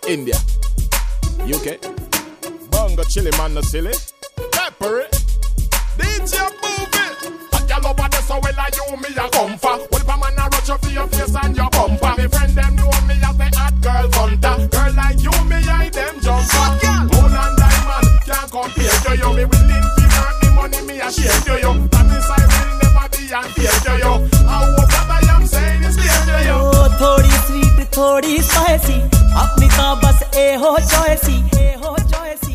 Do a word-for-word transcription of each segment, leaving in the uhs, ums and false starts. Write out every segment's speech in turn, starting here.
India, U K, Bongo chili man no silly, pepper it, D J Booby. Hot girl over there so well I you me a comfort. Well pa man a rush you for your face and your bumper. Me friend them know me as the hot girl hunter. Girl like you me I them jumper. Gold and diamond can't compare to you. Me willing to earn the money me a share to you. That is I will never be unfair to you. How what I am saying is clear to you. Oh, थोड़ी sweet, थोड़ी spicy. अपनी तो बस ए हो चॉइसी, ए हो चॉइसी,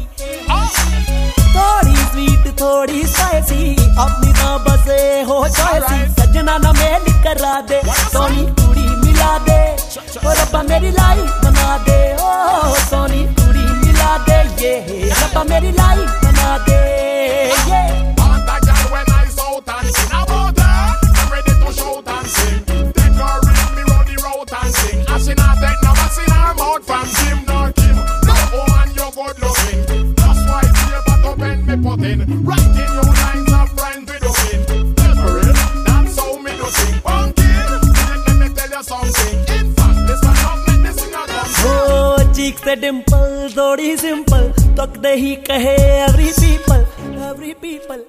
थोड़ी sweet थोड़ी spicy, अपनी तो बस ए हो चॉइसी। सजना ना मेल करा दे, सोनी कुड़ी मिला दे, और रब्बा मेरी लाइफ बना दे, ओ सोनी कुड़ी मिला दे, ये रब्बा मेरी लाइफ बना दे, ये। On that girl when I out and sing about her, I'm ready to shout and sing. Take her ring me round the road and sing. As she not take no what's in her mouth from Jim nor Kim. No woman you're good looking. That's why it's but to bend me put in. Writing you lines of rhymes with looking. Pepperin', that's how me do sing. Pumpkin, let me tell you something. In fact, listen up, let me sing a come. Oh, cheek से dimple, थोड़ी simple, तक दे ही कहे every people, every people.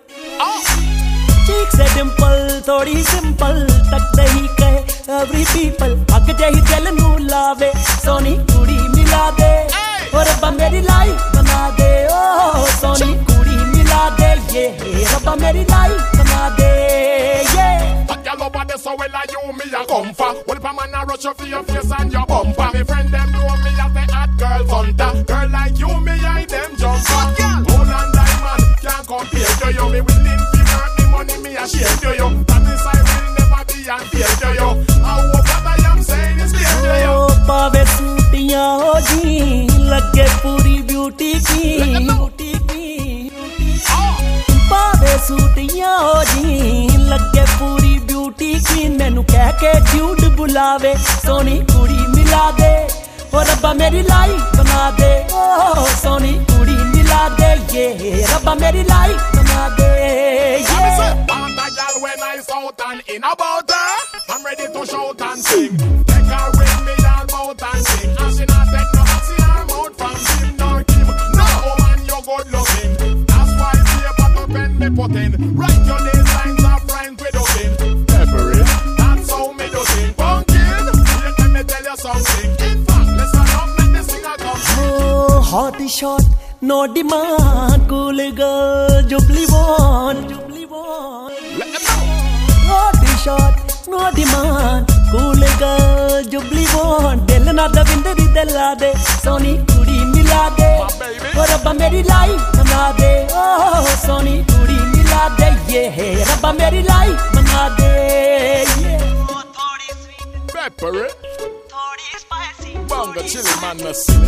चीक से डिम्पल थोड़ी simple तक दही कहे every people अग जही दिल नू लावे सोनी कुड़ी मिला दे और रब्बा मेरी लाइफ बना दे ओ सोनी कुड़ी मिला दे ये रब्बा मेरी लाइफ बना दे ये hot girl over there so well I you me a comfort. Well pa man a rush you for your face and your bumper. Me friend them know me as the hot girl hunter. Girl like you me I them jumper. Gold and diamond can't compare to you. Me willing to earn the money me a share to you. That is I will never be unfair to you. How what I am saying is clear to you. पावे सूटियां हो जी लगे पूरी beauty की beauty की पावे सूटियां हो जी लगे पूरी ब्यूटी की मैनू कह के ड्यूड बुलावे सोनी कुड़ी मिला दे और रब्बा मेरी लाइफ बना दे ओ सोनी कुड़ी मिला दे ये रब्बा मेरी लाइफ बना दे ये On that girl when I out and in about her, I'm ready to shout and sing. Take her ring me all mouth and sing. And she not take no hats in her mouth from Jim nor Kim. No woman you're good looking. That's why paper to pen me put in. Write your name lines of rhymes with looking. Pepperin', that's how me do sing. Pumpkin, let me tell you something. In fact, listen up, let the singer come. Oh, hot shot, no demand, cool girl, jubbly one, jubbly one. Let them know. Hot shot, no demand, cool girl, jubbly one. दिल ना दविंदर ही दिला दे, सोनी कुड़ी मिला दे, और रब्बा मेरी life बना दे, ओ सोनी कुड़ी मिला दे, ये है रब्बा मेरी लाइफ बना दे, ये. थोड़ी sweet, Pepperin', थोड़ी spicy, Bongo chili man no silly.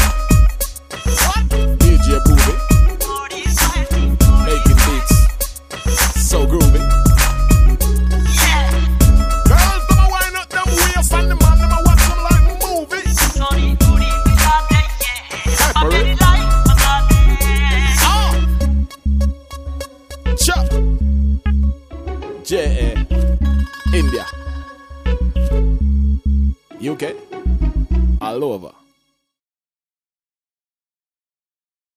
D J Booby, थोड़ी spicy, making beats so groovy. Girls, them a wind up them waist and the man them a watch them like a movie. Soni कुड़ी मिला दे, ये रब्बा मेरी life बना दे. Ah, Chuck, J A, India, U K, all over.